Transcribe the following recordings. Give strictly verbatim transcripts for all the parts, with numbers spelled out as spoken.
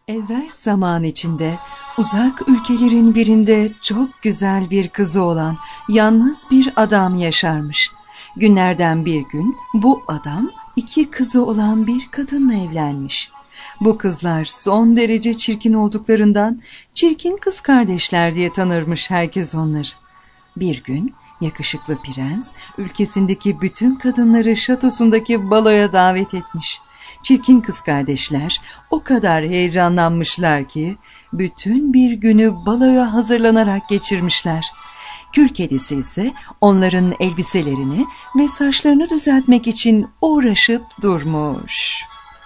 Evvel zaman içinde uzak ülkelerin birinde çok güzel bir kızı olan yalnız bir adam yaşarmış. Günlerden bir gün bu adam iki kızı olan bir kadınla evlenmiş. Bu kızlar son derece çirkin olduklarından çirkin kız kardeşler diye tanırmış herkes onları. Bir gün yakışıklı prens ülkesindeki bütün kadınları şatosundaki baloya davet etmiş. Çirkin kız kardeşler o kadar heyecanlanmışlar ki bütün bir günü baloya hazırlanarak geçirmişler. Kül kedisi ise onların elbiselerini ve saçlarını düzeltmek için uğraşıp durmuş.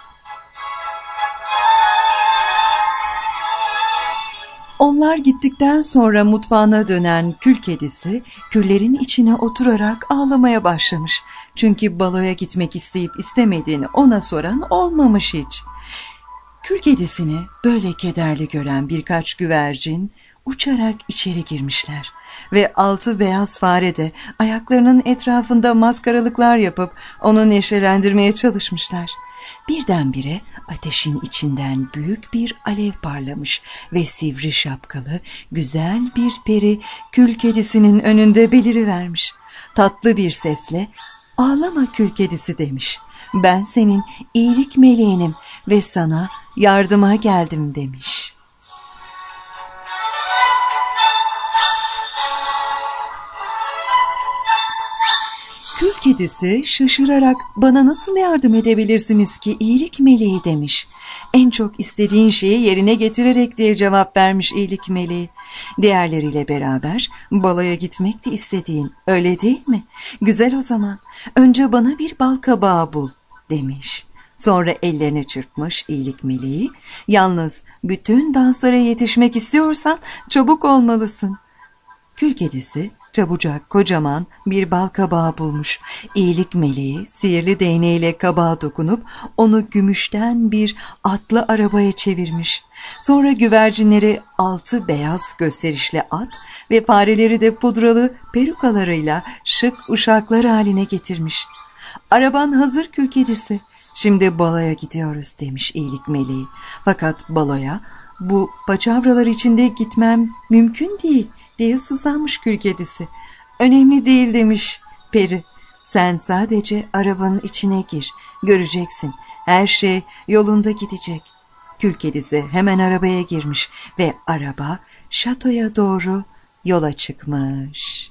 Onlar gittikten sonra mutfağına dönen kül kedisi küllerin içine oturarak ağlamaya başlamış. Çünkü baloya gitmek isteyip istemediğini ona soran olmamış hiç. Kül kedisini böyle kederli gören birkaç güvercin uçarak içeri girmişler ve altı beyaz fare de ayaklarının etrafında maskaralıklar yapıp onu neşelendirmeye çalışmışlar. Birdenbire ateşin içinden büyük bir alev parlamış ve sivri şapkalı güzel bir peri kül kedisinin önünde belirivermiş. Tatlı bir sesle "Ağlama kül kedisi" demiş. "Ben senin iyilik meleğinim ve sana yardıma geldim" demiş. Kül kedisi şaşırarak "Bana nasıl yardım edebilirsiniz ki iyilik meleği" demiş. "En çok istediğin şeyi yerine getirerek" diye cevap vermiş iyilik meleği. "Diğerleriyle beraber baloya gitmek de istediğin, öyle değil mi? Güzel o zaman. Önce bana bir bal kabağı bul" demiş. Sonra ellerini çırpmış iyilik meleği. "Yalnız bütün danslara yetişmek istiyorsan çabuk olmalısın." Kül kedisi çabucak kocaman bir bal kabağı bulmuş. İyilik meleği sihirli değneğiyle kabağa dokunup onu gümüşten bir atlı arabaya çevirmiş. Sonra güvercinleri altı beyaz gösterişli at ve fareleri de pudralı perukalarıyla şık uşaklar haline getirmiş. "Araban hazır kül kedisi. Şimdi baloya gidiyoruz" demiş iyilik meleği. "Fakat baloya bu paçavralar içinde gitmem mümkün değil" diye sızlanmış kül kedisi. "Önemli değil" demiş peri. "Sen sadece arabanın içine gir. Göreceksin, her şey yolunda gidecek." Kül kedisi hemen arabaya girmiş ve araba şatoya doğru yola çıkmış.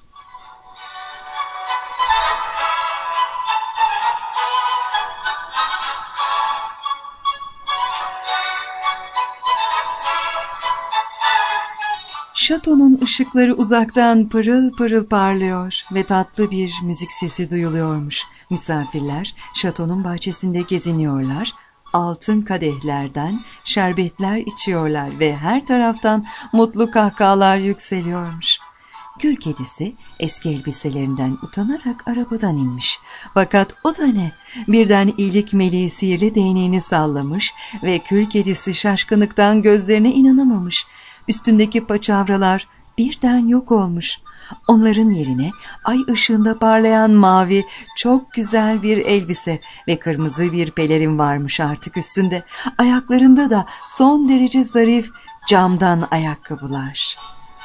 Şatonun ışıkları uzaktan pırıl pırıl parlıyor ve tatlı bir müzik sesi duyuluyormuş. Misafirler şatonun bahçesinde geziniyorlar, altın kadehlerden şerbetler içiyorlar ve her taraftan mutlu kahkahalar yükseliyormuş. Kül kedisi eski elbiselerinden utanarak arabadan inmiş. Fakat o da ne? Birden iyilik meleği sihirli değneğini sallamış ve kül kedisi şaşkınlıktan gözlerine inanamamış. Üstündeki paçavralar birden yok olmuş. Onların yerine ay ışığında parlayan mavi, çok güzel bir elbise ve kırmızı bir pelerin varmış artık üstünde. Ayaklarında da son derece zarif camdan ayakkabılar.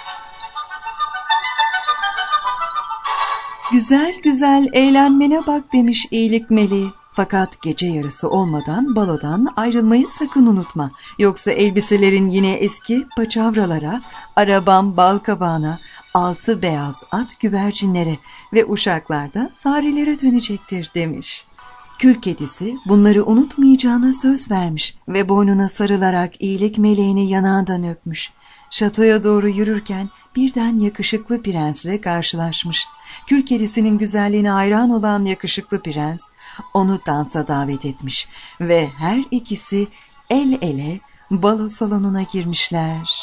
"Güzel güzel eğlenmene bak" demiş iyilik meleği. "Fakat gece yarısı olmadan balodan ayrılmayı sakın unutma. Yoksa elbiselerin yine eski paçavralara, arabam bal kabağına, altı beyaz at güvercinlere ve uşaklarda farelere dönecektir" demiş. Kül kedisi bunları unutmayacağına söz vermiş ve boynuna sarılarak iyilik meleğini yanağından öpmüş. Şatoya doğru yürürken birden yakışıklı prensle karşılaşmış. Kül kedisinin güzelliğine hayran olan yakışıklı prens onu dansa davet etmiş ve her ikisi el ele balo salonuna girmişler.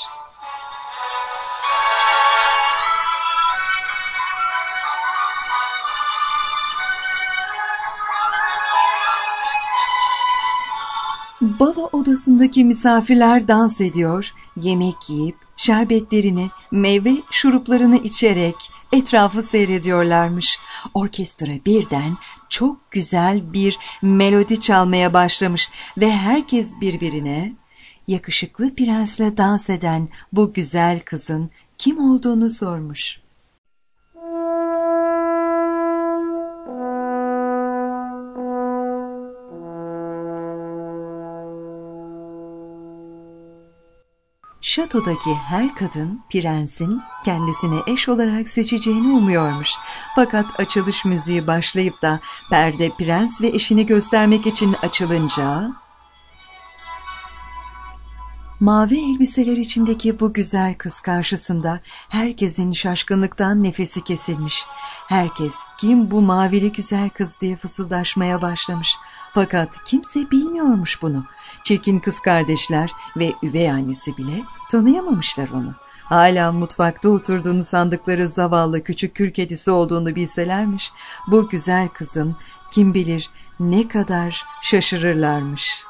Balo odasındaki misafirler dans ediyor, yemek yiyip şerbetlerini, meyve şuruplarını içerek etrafı seyrediyorlarmış. Orkestra birden çok güzel bir melodi çalmaya başlamış ve herkes birbirine yakışıklı prensle dans eden bu güzel kızın kim olduğunu sormuş. Şatodaki her kadın prensin kendisine eş olarak seçeceğini umuyormuş. Fakat açılış müziği başlayıp da perde prens ve eşini göstermek için açılınca mavi elbiseler içindeki bu güzel kız karşısında herkesin şaşkınlıktan nefesi kesilmiş. Herkes kim bu mavili güzel kız diye fısıldaşmaya başlamış. Fakat kimse bilmiyormuş bunu. Çirkin kız kardeşler ve üvey annesi bile tanıyamamışlar onu. Hala mutfakta oturduğunu sandıkları zavallı küçük kül kedisi olduğunu bilselermiş, bu güzel kızın kim bilir ne kadar şaşırırlarmış.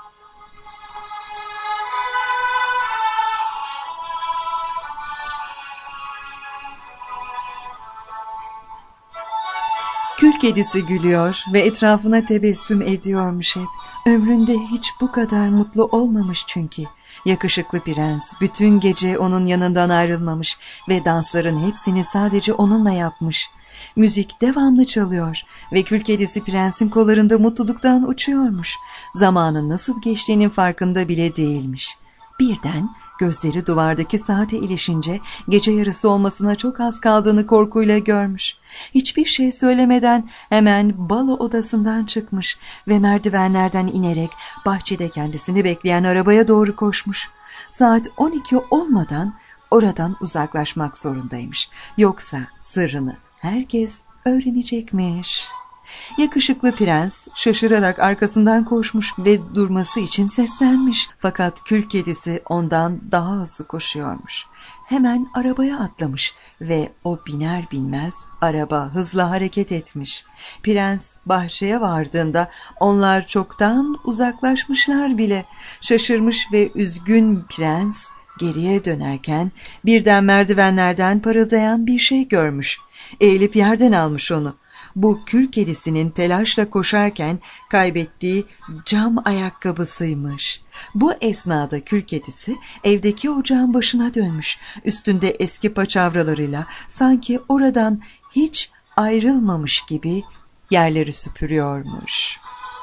Kül kedisi gülüyor ve etrafına tebessüm ediyormuş hep. Ömründe hiç bu kadar mutlu olmamış çünkü. Yakışıklı prens bütün gece onun yanından ayrılmamış ve dansların hepsini sadece onunla yapmış. Müzik devamlı çalıyor ve kül kedisi prensin kollarında mutluluktan uçuyormuş. Zamanın nasıl geçtiğinin farkında bile değilmiş. Birden gözleri duvardaki saate ilişince gece yarısı olmasına çok az kaldığını korkuyla görmüş. Hiçbir şey söylemeden hemen balo odasından çıkmış ve merdivenlerden inerek bahçede kendisini bekleyen arabaya doğru koşmuş. Saat on iki olmadan oradan uzaklaşmak zorundaymış. Yoksa sırrını herkes öğrenecekmiş. Yakışıklı prens şaşırarak arkasından koşmuş ve durması için seslenmiş. Fakat kül kedisi ondan daha hızlı koşuyormuş. Hemen arabaya atlamış ve o biner binmez araba hızla hareket etmiş. Prens bahçeye vardığında onlar çoktan uzaklaşmışlar bile. Şaşırmış ve üzgün prens geriye dönerken birden merdivenlerden parıldayan bir şey görmüş. Eğilip yerden almış onu. Bu kül kedisinin telaşla koşarken kaybettiği cam ayakkabısıymış. Bu esnada kül kedisi evdeki ocağın başına dönmüş. Üstünde eski paçavralarıyla sanki oradan hiç ayrılmamış gibi yerleri süpürüyormuş.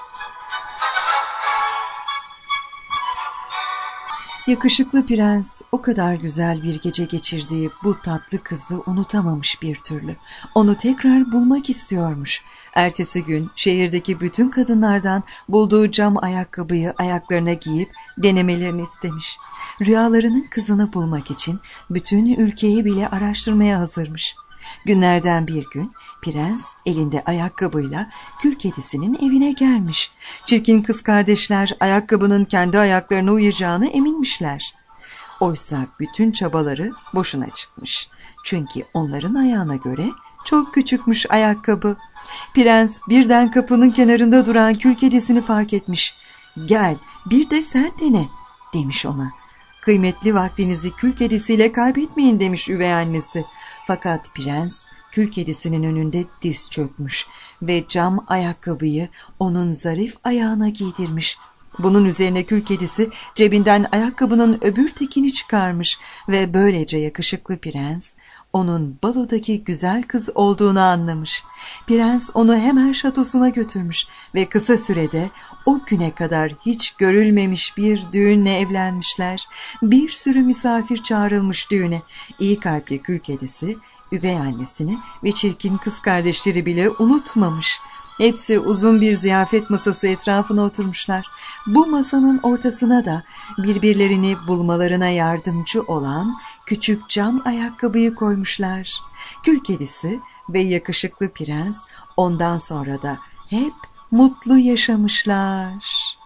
Yakışıklı prens o kadar güzel bir gece geçirdiği bu tatlı kızı unutamamış bir türlü. Onu tekrar bulmak istiyormuş. Ertesi gün şehirdeki bütün kadınlardan bulduğu cam ayakkabıyı ayaklarına giyip denemelerini istemiş. Rüyalarının kızını bulmak için bütün ülkeyi bile araştırmaya hazırmış. Günlerden bir gün prens elinde ayakkabıyla kül kedisinin evine gelmiş. Çirkin kız kardeşler ayakkabının kendi ayaklarına uyacağına eminmişler. Oysa bütün çabaları boşuna çıkmış. Çünkü onların ayağına göre çok küçükmüş ayakkabı. Prens birden kapının kenarında duran kül kedisini fark etmiş. "Gel, bir de sen dene," demiş ona. "Kıymetli vaktinizi kül kedisiyle kaybetmeyin," demiş üvey annesi. Fakat prens kül kedisinin önünde diz çökmüş ve cam ayakkabıyı onun zarif ayağına giydirmiş. Bunun üzerine kül kedisi cebinden ayakkabının öbür tekini çıkarmış ve böylece yakışıklı prens onun balodaki güzel kız olduğunu anlamış. Prens onu hemen şatosuna götürmüş ve kısa sürede o güne kadar hiç görülmemiş bir düğünle evlenmişler. Bir sürü misafir çağrılmış düğüne. İyi kalpli kül kedisi üvey annesini ve çirkin kız kardeşleri bile unutmamış. Hepsi uzun bir ziyafet masası etrafına oturmuşlar. Bu masanın ortasına da birbirlerini bulmalarına yardımcı olan küçük cam ayakkabıyı koymuşlar. Kül kedisi ve yakışıklı prens ondan sonra da hep mutlu yaşamışlar.